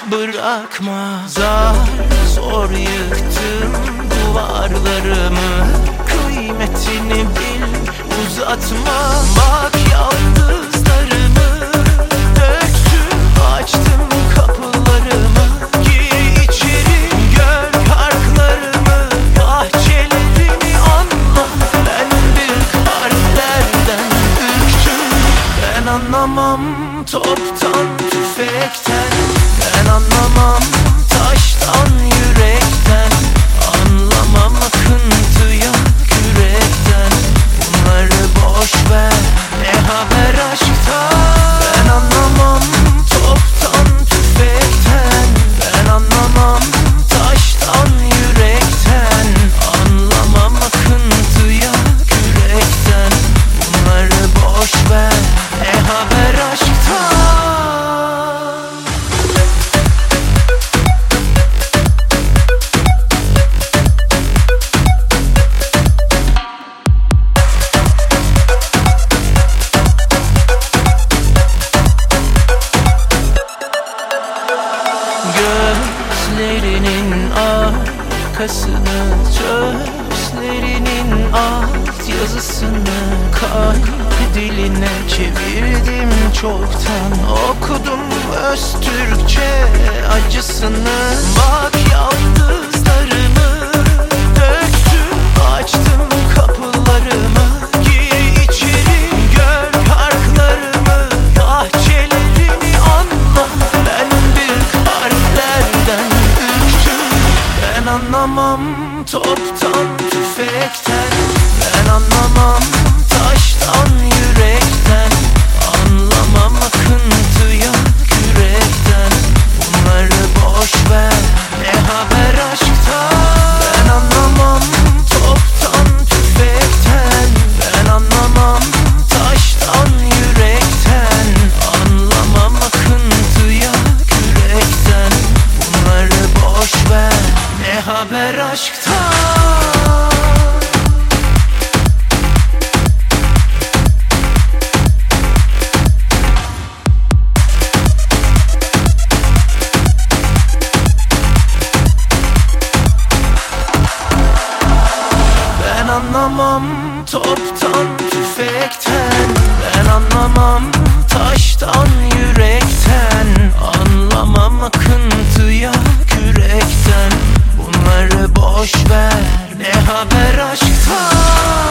bırakma. Zar zor yıktım duvarlarımı, kıymetini bil, uzatma. Bak yaldızlarımı döktüm, açtım kapılarımı. Gir içeri, gör parklarımı, bahçelerimi anla. Ben büyük harflerden ürktüm. Ben anlamam toptan tüfekten, ben anlamam taştan yürekten, anlamam akıntıya kürekten. Bunları boş ver, ne haber aşktan. Ben anlamam toptan tüfekten, ben anlamam taştan yürekten, anlamam akıntıya kürekten. Bunları boş ver, ne haber aşktan. Gözlerinin arkasını, sözlerinin alt yazısını kalp diline çevirdim çoktan. Okudum Öztürkçe acısını. Bak yaldızlarımı döktüm, açtım kapılarımı. Gir içeri, gör parklarımı, bahçelerimi anla. Ben büyük harflerden ürktüm. Ben anlamam toptan tüfekten, ben anlamam taştan yürekten, anlamam akıntıya kürekten. Bunları boş ver, ne haber aşktan. Ben anlamam toptan tüfekten, ben anlamam taştan yürekten, anlamam akıntıya kürekten. Bunları boş ver, ne haber aşktan. Ben anlamam toptan tüfekten, ben anlamam taştan yürekten, anlamam akıntıya kürekten. Bunları boş ver, ne haber aşktan.